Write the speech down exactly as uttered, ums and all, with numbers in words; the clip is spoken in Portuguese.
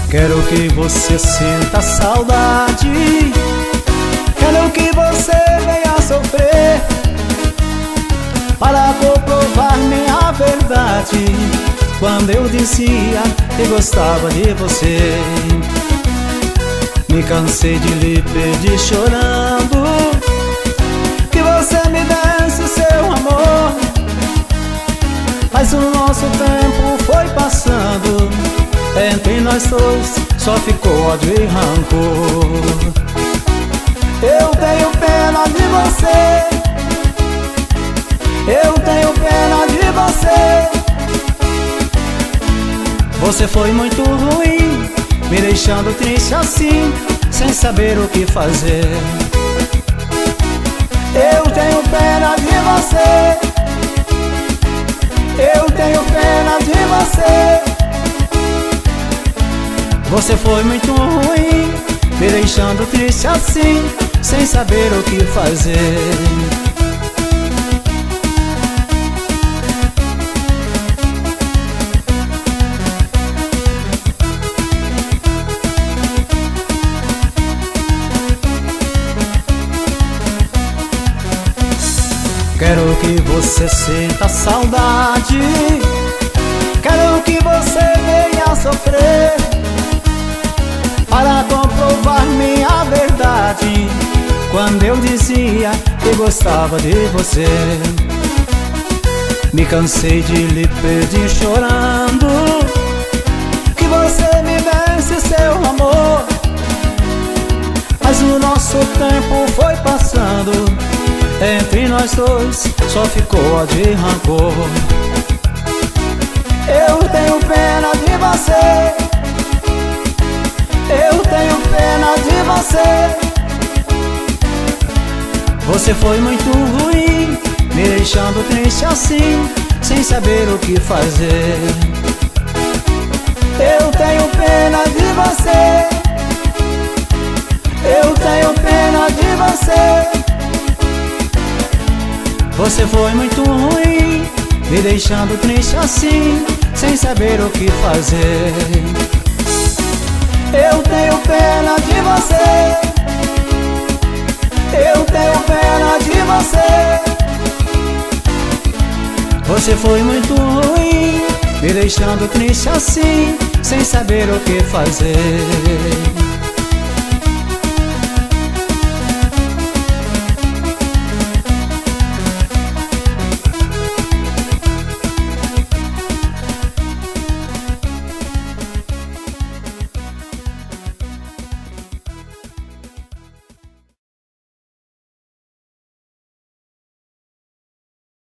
Quero que você sinta saudade, quero que você venha sofrer, para comprovar minha verdade, quando eu dizia que gostava de você. Me cansei de lhe pedir chorando que você me desse seu amor, mas o nosso tempo foi passando, entre nós dois só ficou ódio e rancor. Eu tenho pena de você, eu tenho pena de você. Você foi muito ruim, me deixando triste assim, sem saber o que fazer. Eu tenho pena de você, eu tenho pena de você. Você foi muito ruim, me deixando triste assim, sem saber o que fazer. Quero que você sinta saudade, quero que você venha sofrer, para comprovar minha verdade, quando eu dizia que gostava de você. Me cansei de lhe pedir chorando que você me desse seu amor, mas o nosso tempo foi passando, entre nós dois só ficou ódio e rancor. Eu tenho pena de você, eu tenho pena de você. Você foi muito ruim, me deixando triste assim, sem saber o que fazer. Eu tenho pena de você, eu tenho pena de você. Você foi muito ruim, me deixando triste assim, sem saber o que fazer. Eu tenho pena de você, eu tenho pena de você. Você foi muito ruim, me deixando triste assim, sem saber o que fazer.